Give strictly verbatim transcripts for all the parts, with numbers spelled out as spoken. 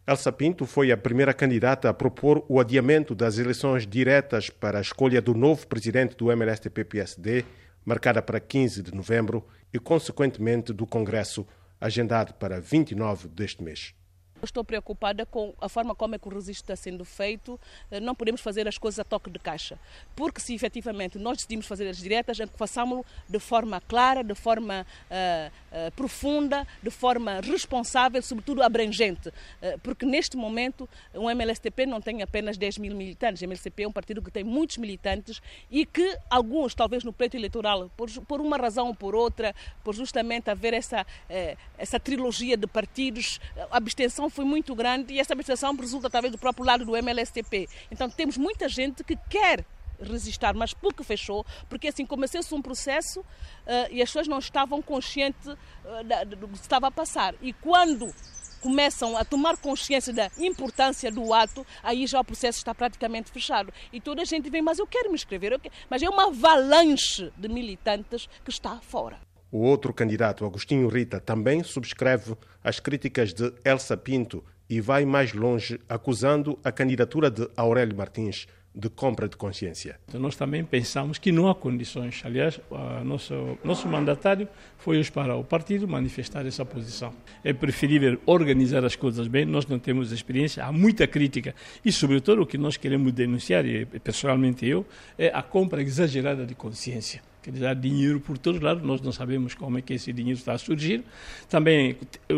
Elsa Pinto foi a primeira candidata a propor o adiamento das eleições diretas para a escolha do novo presidente do M L S T P P S D, marcada para quinze de novembro, e, consequentemente, do Congresso, agendado para vinte e nove deste mês. Estou preocupada com a forma como é que o registro está sendo feito. Não podemos fazer as coisas a toque de caixa, porque se efetivamente nós decidimos fazer as diretas, façamos-lo de forma clara, de forma uh, uh, profunda, de forma responsável, sobretudo abrangente, uh, porque neste momento o M L S T P não tem apenas dez mil militantes. O M L S T P é um partido que tem muitos militantes e que alguns, talvez no pleito eleitoral, por, por uma razão ou por outra, por justamente haver essa, uh, essa trilogia de partidos, a abstenção foi muito grande e essa abstenção resulta talvez do próprio lado do M L S T P. Então temos muita gente que quer resistir, mas porque fechou, porque assim começou-se um processo uh, e as pessoas não estavam conscientes uh, da, do que estava a passar. E quando começam a tomar consciência da importância do ato, aí já o processo está praticamente fechado. E toda a gente vem, mas eu quero me inscrever, eu quero... mas é uma avalanche de militantes que está fora. O outro candidato, Agostinho Rita, também subscreve as críticas de Elsa Pinto e vai mais longe, acusando a candidatura de Aurélio Martins de compra de consciência. Nós também pensamos que não há condições. Aliás, o nosso, nosso mandatário foi hoje para o partido manifestar essa posição. É preferível organizar as coisas bem, nós não temos experiência, há muita crítica e, sobretudo, o que nós queremos denunciar, e pessoalmente eu, é a compra exagerada de consciência. Quer dizer, há dinheiro por todos os lados, nós não sabemos como é que esse dinheiro está a surgir. Também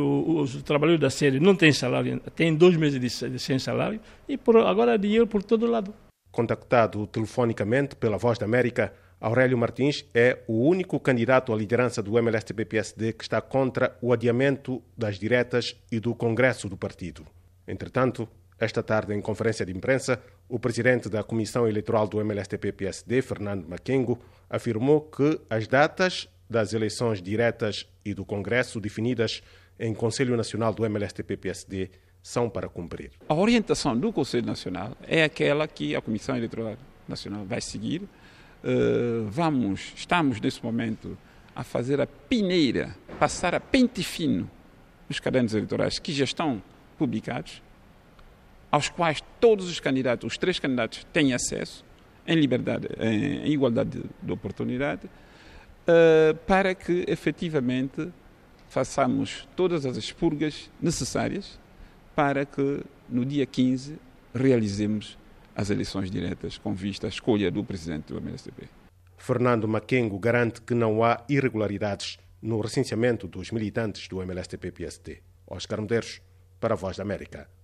os trabalhadores da sede não têm salário, têm dois meses de, de sem salário e por, agora há dinheiro por todo lado. Contactado telefonicamente pela Voz da América, Aurélio Martins é o único candidato à liderança do M L S T P P S D que está contra o adiamento das diretas e do Congresso do partido. Entretanto, esta tarde, em conferência de imprensa, o presidente da Comissão Eleitoral do M L S T P P S D, Fernando Makengo, afirmou que as datas das eleições diretas e do Congresso definidas em Conselho Nacional do M L S T P P S D são para cumprir. A orientação do Conselho Nacional é aquela que a Comissão Eleitoral Nacional vai seguir. Uh, vamos, estamos nesse momento a fazer a peneira, passar a pente fino os cadernos eleitorais que já estão publicados, aos quais todos os candidatos, os três candidatos, têm acesso em liberdade, em igualdade de, de oportunidade, uh, para que efetivamente façamos todas as expurgas necessárias para que no dia quinze realizemos as eleições diretas com vista à escolha do presidente do M L S T P. Fernando Makengo garante que não há irregularidades no recenseamento dos militantes do M L S T P P S D. Oscar Medeiros, para a Voz da América.